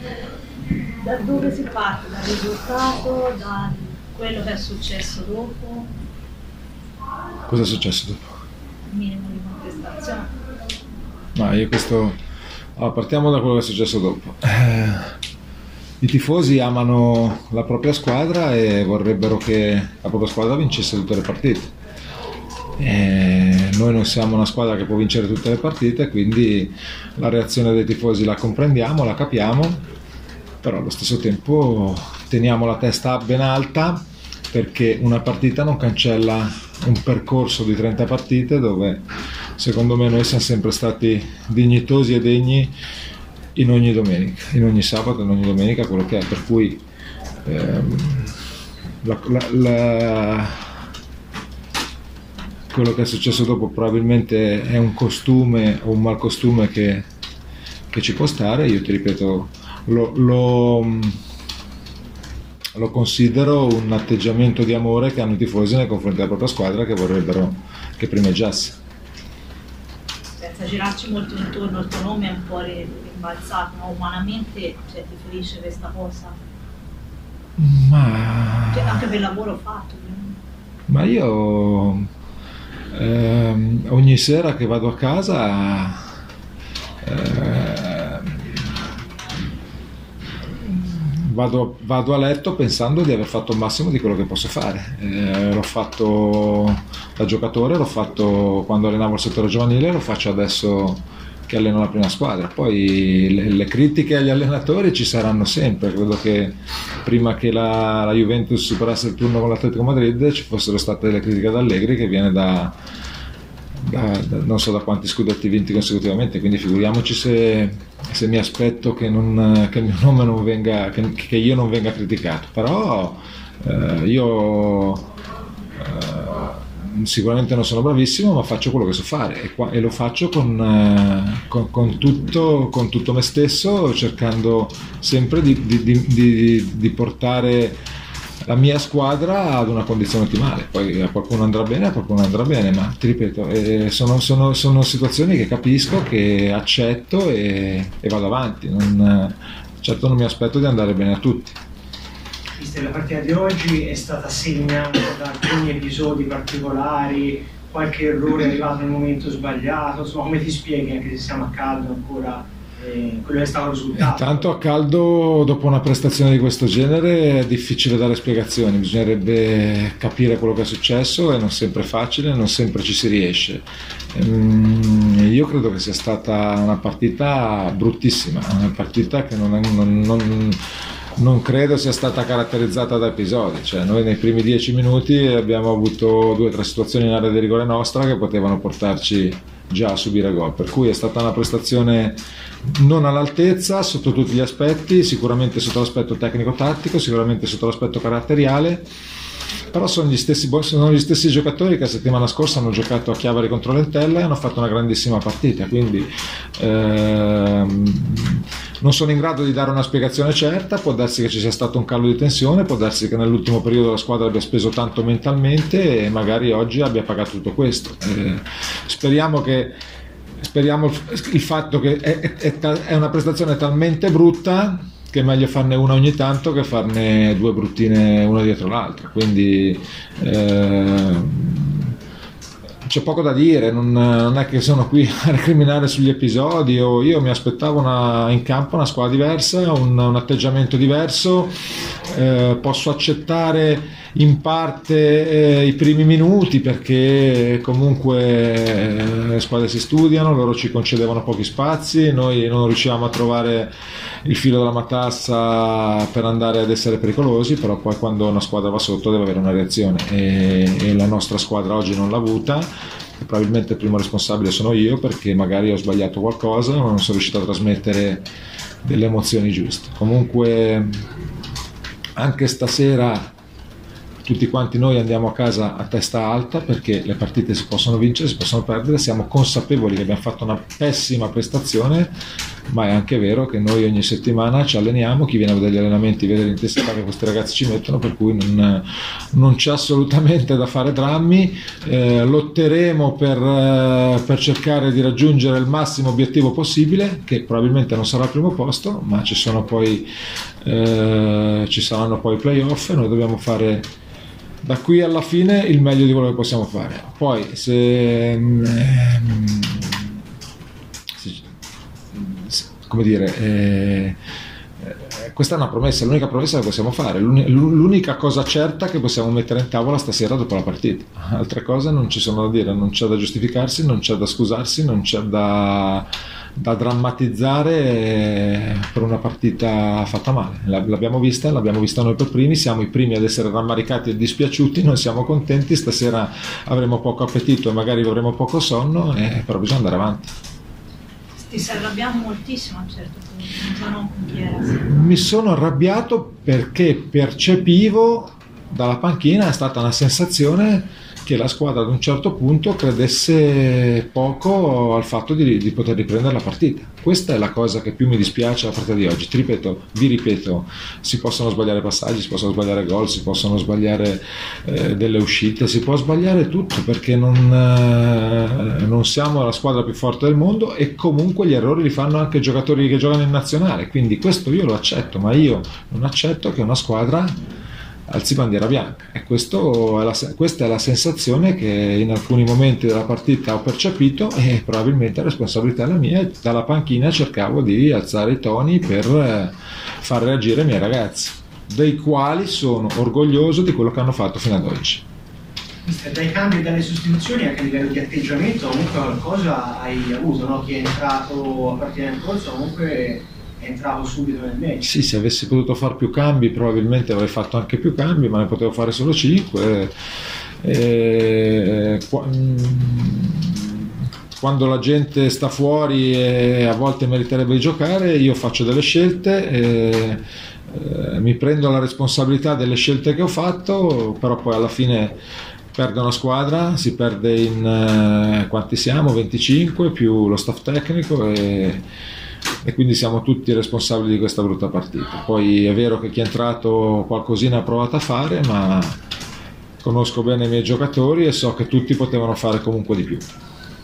Da dove si parte? Dal risultato, da quello che è successo dopo? Cosa è successo dopo? Il minimo di contestazione. Ma io questo... Allora, partiamo da quello che è successo dopo. I tifosi amano la propria squadra e vorrebbero che la propria squadra vincesse tutte le partite. Noi non siamo una squadra che può vincere tutte le partite, quindi la reazione dei tifosi la comprendiamo, la capiamo, però allo stesso tempo teniamo la testa ben alta, perché una partita non cancella un percorso di 30 partite dove secondo me noi siamo sempre stati dignitosi e degni in ogni domenica, in ogni sabato, in ogni domenica, quello che è, per cui quello che è successo dopo probabilmente è un costume o un malcostume che ci può stare. Io ti ripeto, lo considero un atteggiamento di amore che hanno i tifosi nei confronti della propria squadra, che vorrebbero che primeggiasse. Senza girarci molto intorno, il tuo nome è un po' rimbalzato, ma umanamente, cioè, ti ferisce questa cosa? Cioè, anche per il lavoro fatto. Ma io ogni sera che vado a casa vado a letto pensando di aver fatto il massimo di quello che posso fare. L'ho fatto da giocatore, l'ho fatto quando allenavo il settore giovanile, lo faccio adesso che alleno la prima squadra. Poi le critiche agli allenatori ci saranno sempre. Credo che prima che la Juventus superasse il turno con l'Atletico Madrid ci fossero state delle critiche ad Allegri, che viene da non so da quanti scudetti vinti consecutivamente, quindi figuriamoci se mi aspetto che il mio nome non venga, che io non venga criticato. Però io sicuramente non sono bravissimo, ma faccio quello che so fare e lo faccio con tutto me stesso, cercando sempre di portare la mia squadra ad una condizione ottimale. Poi a qualcuno andrà bene, a qualcuno andrà bene, ma ti ripeto, sono situazioni che capisco, che accetto e vado avanti. Certo non mi aspetto di andare bene a tutti. La partita di oggi è stata segnata da alcuni episodi particolari, qualche errore è arrivato nel momento sbagliato, insomma, come ti spieghi, anche se siamo a caldo ancora, quello che è stato il risultato? Intanto a caldo, dopo una prestazione di questo genere, è difficile dare spiegazioni, bisognerebbe capire quello che è successo e non sempre è facile, non sempre ci si riesce. Io credo che sia stata una partita bruttissima, una partita che non credo sia stata caratterizzata da episodi. Cioè, noi nei primi 10 minuti abbiamo avuto 2 o 3 situazioni in area di rigore nostra che potevano portarci già a subire gol, per cui è stata una prestazione non all'altezza sotto tutti gli aspetti, sicuramente sotto l'aspetto tecnico-tattico, sicuramente sotto l'aspetto caratteriale, però sono gli stessi giocatori che la settimana scorsa hanno giocato a Chiavari contro l'Entella e hanno fatto una grandissima partita, quindi non sono in grado di dare una spiegazione certa. Può darsi che ci sia stato un calo di tensione, può darsi che nell'ultimo periodo la squadra abbia speso tanto mentalmente e magari oggi abbia pagato tutto questo. Speriamo il fatto che è una prestazione talmente brutta che è meglio farne una ogni tanto che farne 2 bruttine una dietro l'altra, quindi c'è poco da dire, non è che sono qui a recriminare sugli episodi. Io mi aspettavo in campo una squadra diversa, un atteggiamento diverso. Posso accettare in parte i primi minuti, perché comunque le squadre si studiano, loro ci concedevano pochi spazi, noi non riuscivamo a trovare il filo della matassa per andare ad essere pericolosi, però poi quando una squadra va sotto deve avere una reazione e la nostra squadra oggi non l'ha avuta. E probabilmente il primo responsabile sono io, perché magari ho sbagliato qualcosa, non sono riuscito a trasmettere delle emozioni giuste. Comunque anche stasera tutti quanti noi andiamo a casa a testa alta, perché le partite si possono vincere, si possono perdere, siamo consapevoli che abbiamo fatto una pessima prestazione, ma è anche vero che noi ogni settimana ci alleniamo, chi viene a vedere gli allenamenti vede l'intensità che questi ragazzi ci mettono, per cui non c'è assolutamente da fare drammi. Lotteremo per cercare di raggiungere il massimo obiettivo possibile, che probabilmente non sarà il primo posto, ma ci saranno poi i playoff e noi dobbiamo fare da qui alla fine il meglio di quello che possiamo fare. Poi come dire, questa è una promessa, l'unica promessa che possiamo fare, l'unica cosa certa che possiamo mettere in tavola stasera dopo la partita. Altre cose non ci sono da dire, non c'è da giustificarsi, non c'è da scusarsi, non c'è da drammatizzare per una partita fatta male. L'abbiamo vista noi per primi, siamo i primi ad essere rammaricati e dispiaciuti, non siamo contenti, stasera avremo poco appetito e magari avremo poco sonno, però bisogna andare avanti. Ti sei arrabbiato moltissimo a un certo punto, mi sono arrabbiato perché percepivo dalla panchina, è stata una sensazione che la squadra ad un certo punto credesse poco al fatto di poter riprendere la partita. Questa è la cosa che più mi dispiace alla partita di oggi. Vi ripeto, si possono sbagliare passaggi, si possono sbagliare gol, si possono sbagliare delle uscite, si può sbagliare tutto, perché non siamo la squadra più forte del mondo, e comunque gli errori li fanno anche i giocatori che giocano in nazionale, quindi questo io lo accetto, ma io non accetto che una squadra alzi bandiera bianca, e questa è la sensazione che in alcuni momenti della partita ho percepito, e probabilmente la responsabilità è la mia. Dalla panchina cercavo di alzare i toni per far reagire i miei ragazzi, dei quali sono orgoglioso di quello che hanno fatto fino ad oggi. Dai cambi e dalle sostituzioni, anche a livello di atteggiamento, comunque qualcosa hai avuto, no? Chi è entrato a partire nel corso comunque è entrato subito nel match. Sì, se avessi potuto fare più cambi probabilmente avrei fatto anche più cambi, ma ne potevo fare solo 5. Quando la gente sta fuori e a volte meriterebbe di giocare, io faccio delle scelte, mi prendo la responsabilità delle scelte che ho fatto, però poi alla fine perde una squadra, si perde in quanti siamo? 25 più lo staff tecnico, e quindi siamo tutti responsabili di questa brutta partita. Poi è vero che chi è entrato qualcosina ha provato a fare, ma conosco bene i miei giocatori e so che tutti potevano fare comunque di più. Si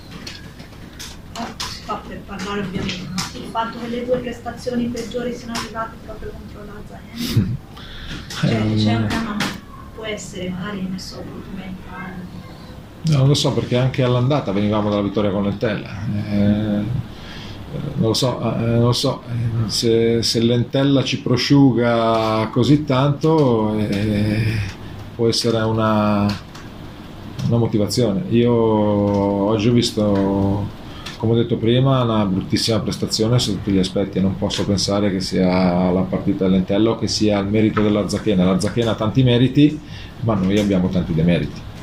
fa per parlare ovviamente, ma il fatto che le 2 prestazioni peggiori siano arrivate proprio contro l'Azaen, c'è un tema, può essere magari messo mentale. No, non lo so, perché anche all'andata venivamo dalla vittoria con l'Entella. Non lo so, se l'Entella ci prosciuga così tanto, può essere una motivazione. Io oggi ho visto, come ho detto prima, una bruttissima prestazione su tutti gli aspetti, e non posso pensare che sia la partita dell'Entella o che sia il merito della Zachena. La Zachena ha tanti meriti, ma noi abbiamo tanti demeriti.